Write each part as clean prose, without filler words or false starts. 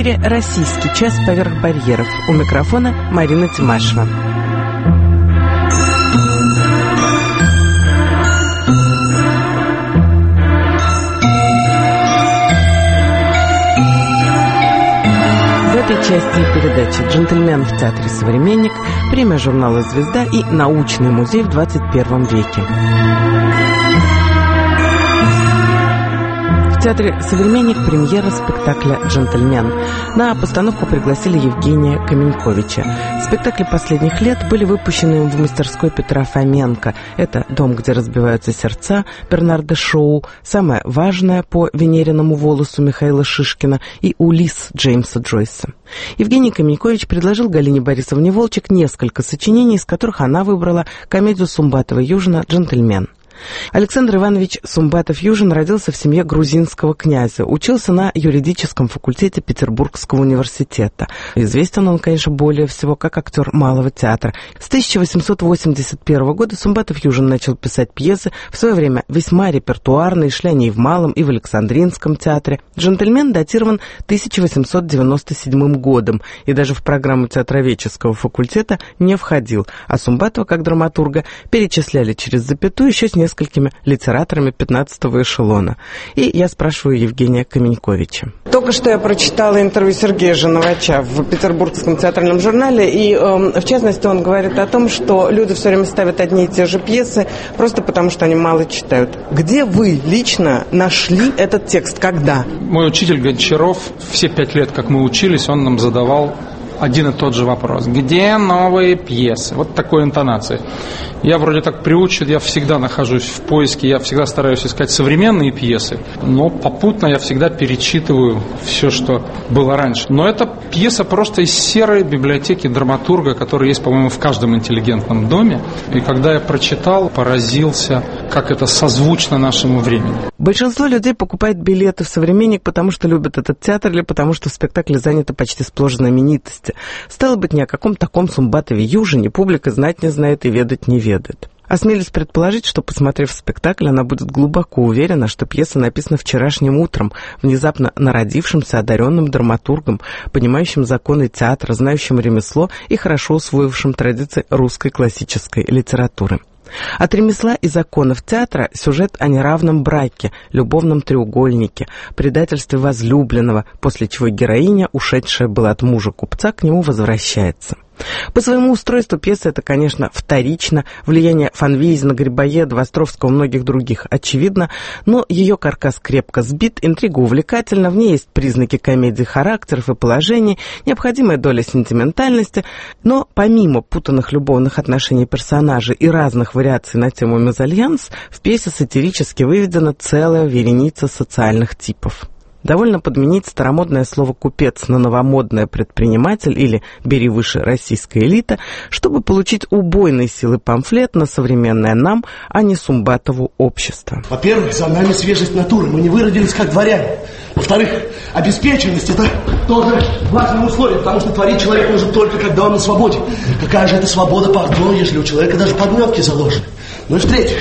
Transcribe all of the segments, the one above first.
эфире «Российский час поверх барьеров». У микрофона Марина Тимашева. В этой части передачи «Джентльмен в театре «Современник», премия журнала «Звезда» и научный музей в 21 веке. В театре «Современник» премьера спектакля «Джентльмен». На постановку пригласили Евгения Каменьковича. Спектакли последних лет были выпущены в мастерской Петра Фоменко. Это «Дом, где разбиваются сердца» Бернарда Шоу, «Самое важное» по Венериному волосу Михаила Шишкина и «Улисс» Джеймса Джойса. Евгений Каменькович предложил Галине Борисовне Волчек несколько сочинений, из которых она выбрала комедию Сумбатова-Южина «Джентльмен». Александр Иванович Сумбатов-Южин родился в семье грузинского князя, учился на юридическом факультете Петербургского университета. Известен он, конечно, более всего как актер Малого театра. С 1881 года Сумбатов-Южин начал писать пьесы, в свое время весьма репертуарные, шли они и в Малом, и в Александринском театре. «Джентльмен» датирован 1897 годом и даже в программу театроведческого факультета не входил, а Сумбатова, как драматурга, перечисляли через запятую еще с несколькими литераторами 15-го эшелона. И я спрашиваю Евгения Каменьковича. Только что я прочитала интервью Сергея Женовача в Петербургском театральном журнале, и в частности он говорит о том, что люди все время ставят одни и те же пьесы, просто потому что они мало читают. Где вы лично нашли этот текст? Когда? Мой учитель Гончаров, все 5 лет, как мы учились, он нам задавал один и тот же вопрос. Где новые пьесы? Вот такой интонации. Я вроде так приучен, я всегда нахожусь в поиске, я всегда стараюсь искать современные пьесы, но попутно я всегда перечитываю все, что было раньше. Но это пьеса просто из серой библиотеки драматурга, которая есть, по-моему, в каждом интеллигентном доме. И когда я прочитал, поразился, как это созвучно нашему времени. Большинство людей покупает билеты в «Современник», потому что любят этот театр или потому что в спектакле заняты почти сплошь знаменитости. Стало быть, ни о каком таком Сумбатове-Южине публика знать не знает и ведать не ведает. Осмелюсь предположить, что, посмотрев спектакль, она будет глубоко уверена, что пьеса написана вчерашним утром, внезапно народившимся одаренным драматургом, понимающим законы театра, знающим ремесло и хорошо усвоившим традиции русской классической литературы. От ремесла и законов театра сюжет о неравном браке, любовном треугольнике, предательстве возлюбленного, после чего героиня, ушедшая была от мужа купца, к нему возвращается. По своему устройству пьеса это, конечно, вторично, влияние Фанвизина, Грибоедова, Островского и многих других очевидно, но ее каркас крепко сбит, интрига увлекательна, в ней есть признаки комедии характеров и положений, необходимая доля сентиментальности, но помимо путанных любовных отношений персонажей и разных вариаций на тему мезальянс, в пьесе сатирически выведена целая вереница социальных типов. Довольно подменить старомодное слово «купец» на новомодное «предприниматель» или «бери выше российская элита», чтобы получить убойной силы памфлет на современное нам, а не Сумбатову общество. Во-первых, за нами свежесть натуры, мы не выродились как дворяне. Во-вторых, обеспеченность – это тоже важное условие, потому что творить человек может только, когда он на свободе. Какая же это свобода, пардон, если у человека даже подметки заложены. Ну и в-третьих,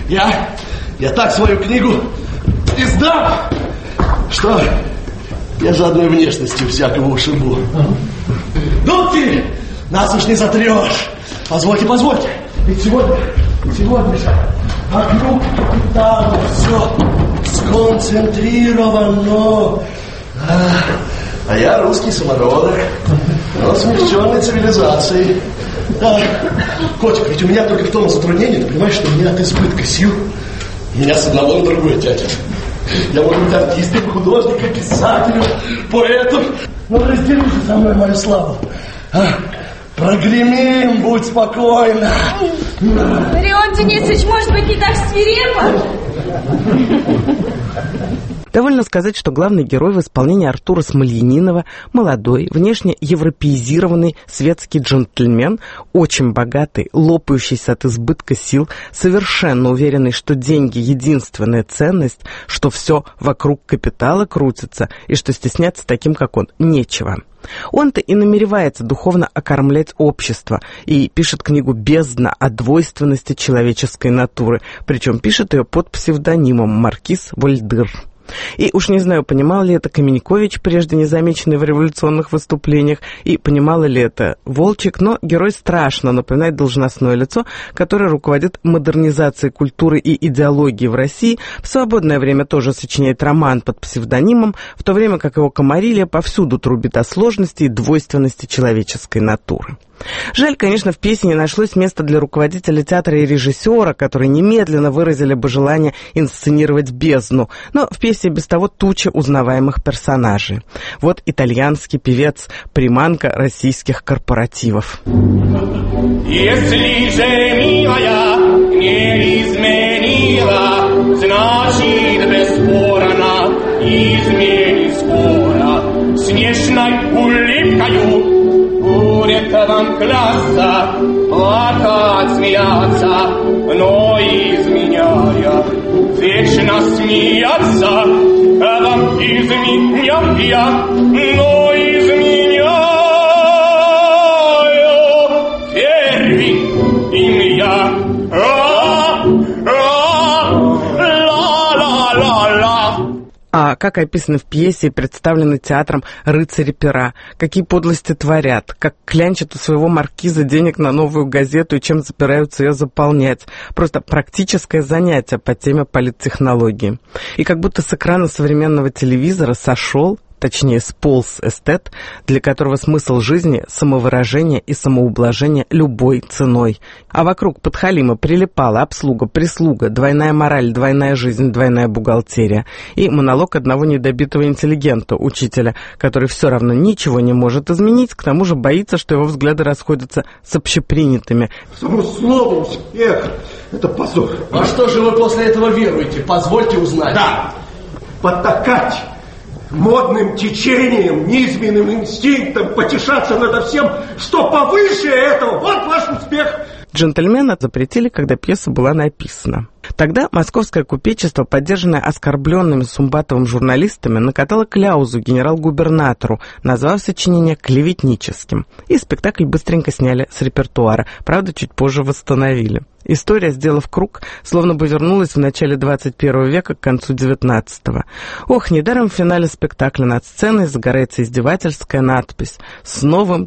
я так свою книгу издам, что я же одной внешностью всякого ушибу. Ну ты, нас уж не затрешь. Позвольте. Ведь сегодня же вокруг капитала все сконцентрировано. А я русский самородок, но смягченной цивилизацией. Да, котик, ведь у меня только в том затруднении, ты понимаешь, что у меня от избытка сил меня с одного на другое тянет. Я могу быть артистом, художником, писателем, поэтом. Но раздели же со мной мою славу. Прогремим, будь спокойна. Леон Денисович, может быть, не так свирепо? Довольно сказать, что главный герой в исполнении Артура Смольянинова – молодой, внешне европеизированный светский джентльмен, очень богатый, лопающийся от избытка сил, совершенно уверенный, что деньги – единственная ценность, что все вокруг капитала крутится и что стесняться таким, как он, нечего. Он-то и намеревается духовно окормлять общество и пишет книгу «Бездна» о двойственности человеческой натуры, причем пишет ее под псевдонимом Маркиз Вольдыр. И уж не знаю, понимал ли это Каменькович, прежде незамеченный в революционных выступлениях, и понимала ли это Волчек, но герой страшно напоминает должностное лицо, которое руководит модернизацией культуры и идеологии в России, в свободное время тоже сочиняет роман под псевдонимом, в то время как его Комарилья повсюду трубит о сложности и двойственности человеческой натуры. Жаль, конечно, в пьесе не нашлось места для руководителя театра и режиссера, которые немедленно выразили бы желание инсценировать бездну, но в пьесе без того туча узнаваемых персонажей. Вот итальянский певец, приманка российских корпоративов. Если же милая не изменила, значит бесспорно изменит скоро. Снежной улыбкою будет вам клясться, плакать, смеяться, но изменяя, вечно смеяться, вам изменяя, но изменяя, первый им я. А как описано в пьесе и представлены театром рыцари пера, какие подлости творят, как клянчат у своего маркиза денег на новую газету и чем запираются ее заполнять. Просто практическое занятие по теме политтехнологии. И как будто с экрана современного телевизора сошел, точнее сполз эстет, для которого смысл жизни – самовыражение и самоублажение любой ценой. А вокруг подхалима прилипала обслуга, прислуга, двойная мораль, двойная жизнь, двойная бухгалтерия. И монолог одного недобитого интеллигента, учителя, который все равно ничего не может изменить, к тому же боится, что его взгляды расходятся с общепринятыми. Само слово успех – это позор. А что же вы после этого веруете? Позвольте узнать. Да, потакать модным течением, низменным инстинктом, потешаться над всем, что повыше этого. Вот ваш успех. «Джентльмена» запретили, когда пьеса была написана. Тогда московское купечество, поддержанное оскорбленными Сумбатовым журналистами, накатало кляузу генерал-губернатору, назвав сочинение клеветническим. И спектакль быстренько сняли с репертуара, правда, чуть позже восстановили. История, сделав круг, словно бы вернулась в начале 21 века к концу 19-го. Ох, недаром в финале спектакля над сценой загорается издевательская надпись «С новым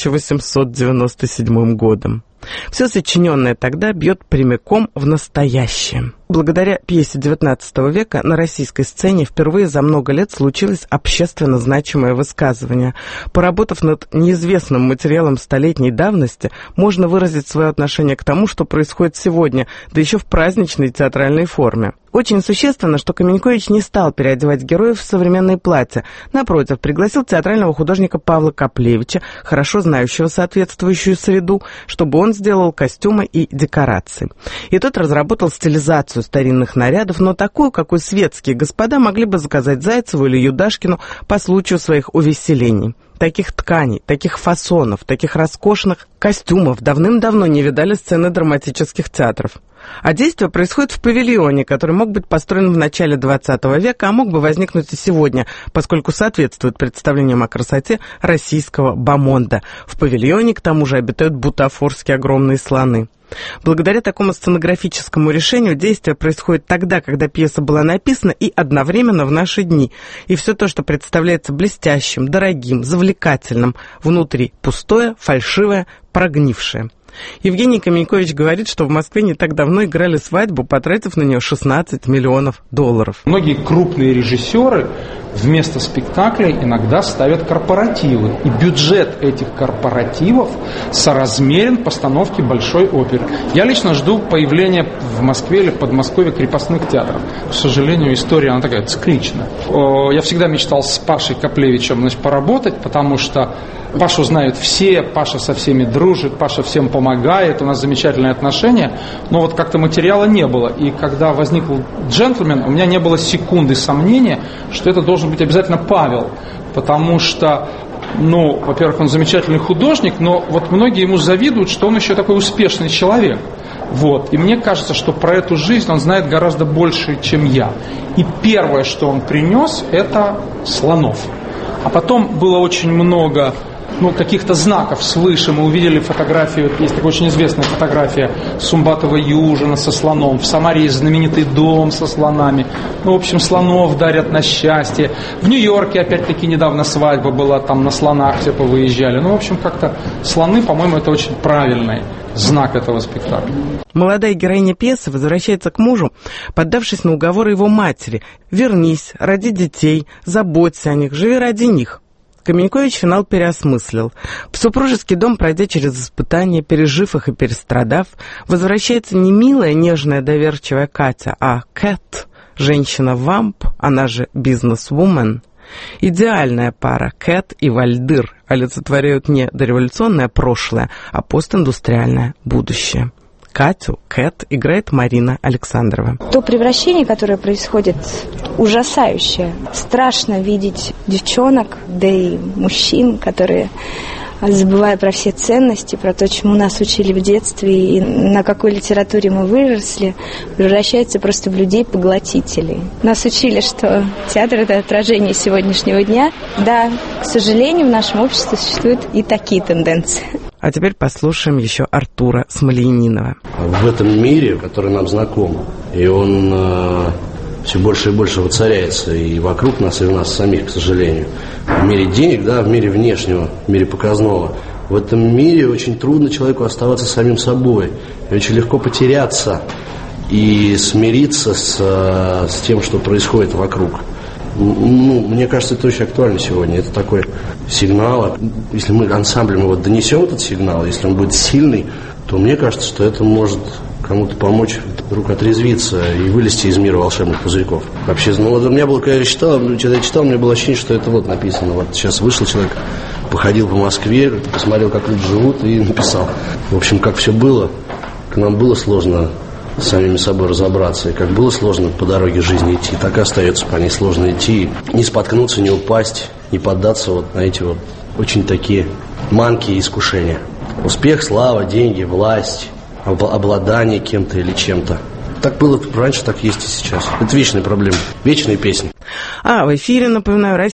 1897 годом». Все сочиненное тогда бьет прямиком в настоящее. Благодаря пьесе XIX века на российской сцене впервые за много лет случилось общественно значимое высказывание. Поработав над неизвестным материалом столетней давности, можно выразить свое отношение к тому, что происходит сегодня, да еще в праздничной театральной форме. Очень существенно, что Каменькович не стал переодевать героев в современные платья. Напротив, пригласил театрального художника Павла Коплевича, хорошо знающего соответствующую среду, чтобы он сделал костюмы и декорации. И тот разработал стилизацию старинных нарядов, но такую, какую светские господа могли бы заказать Зайцеву или Юдашкину по случаю своих увеселений. Таких тканей, таких фасонов, таких роскошных костюмов давным-давно не видали сцены драматических театров. А действие происходит в павильоне, который мог быть построен в начале 20 века, а мог бы возникнуть и сегодня, поскольку соответствует представлениям о красоте российского бомонда. В павильоне, к тому же, обитают бутафорские огромные слоны. Благодаря такому сценографическому решению действие происходит тогда, когда пьеса была написана, и одновременно в наши дни. И все то, что представляется блестящим, дорогим, завлекательным, внутри пустое, фальшивое, прогнившее. Евгений Каменькович говорит, что в Москве не так давно играли свадьбу, потратив на нее $16 миллионов. Многие крупные режиссеры вместо спектаклей иногда ставят корпоративы. И бюджет этих корпоративов соразмерен постановке большой оперы. Я лично жду появления в Москве или Подмосковье крепостных театров. К сожалению, история, она такая цикличная. Я всегда мечтал с Пашей Коплевичем поработать, потому что Пашу знают все, Паша со всеми дружит, Паша всем помогает, у нас замечательные отношения, но вот как-то материала не было. И когда возник «Джентльмен», у меня не было секунды сомнения, что это должен быть обязательно Павел, потому что, во-первых, он замечательный художник, но вот многие ему завидуют, что он еще такой успешный человек. И мне кажется, что про эту жизнь он знает гораздо больше, чем я. И первое, что он принес, это слонов. А потом было очень много каких-то знаков свыше. Мы увидели фотографию, есть такая очень известная фотография Сумбатова Южина со слоном. В Самаре есть знаменитый дом со слонами. В общем, слонов дарят на счастье. В Нью-Йорке, опять-таки, недавно свадьба была, там на слонах все повыезжали. В общем, как-то слоны, по-моему, это очень правильный знак этого спектакля. Молодая героиня пьесы возвращается к мужу, поддавшись на уговоры его матери. «Вернись, роди детей, заботься о них, живи ради них». Каменькович финал переосмыслил. В супружеский дом, пройдя через испытания, пережив их и перестрадав, возвращается не милая, нежная, доверчивая Катя, а Кэт, женщина-вамп, она же бизнес-вумен. Идеальная пара Кэт и Вальдыр олицетворяют не дореволюционное прошлое, а постиндустриальное будущее. Катю, Кэт, играет Марина Александрова. То превращение, которое происходит, ужасающее. Страшно видеть девчонок, да и мужчин, которые, забывая про все ценности, про то, чему нас учили в детстве и на какой литературе мы выросли, превращаются просто в людей-поглотителей. Нас учили, что театр – это отражение сегодняшнего дня. Да, к сожалению, в нашем обществе существуют и такие тенденции. А теперь послушаем еще Артура Смольянинова. В этом мире, который нам знаком, и он все больше и больше воцаряется и вокруг нас, и в нас самих, к сожалению. В мире денег, да, в мире внешнего, в мире показного. В этом мире очень трудно человеку оставаться самим собой. И очень легко потеряться и смириться с тем, что происходит вокруг. Мне кажется, это очень актуально сегодня. Это такой сигнал. Если мы ансамблем его донесем, этот сигнал, если он будет сильный, то мне кажется, что это может кому-то помочь вдруг отрезвиться и вылезти из мира волшебных пузырьков. Вообще, у меня было, когда я читал, у меня было ощущение, что это вот написано. Вот сейчас вышел человек, походил по Москве, посмотрел, как люди живут, и написал. В общем, как все было, к нам было сложно с самими собой разобраться. И как было сложно по дороге жизни идти, так и остается по ней сложно идти. Не споткнуться, не упасть, не поддаться вот на эти вот очень такие манки и искушения. Успех, слава, деньги, власть, обладание кем-то или чем-то. Так было раньше, так есть и сейчас. Это вечная проблема, вечные песни. В эфире, напоминаю,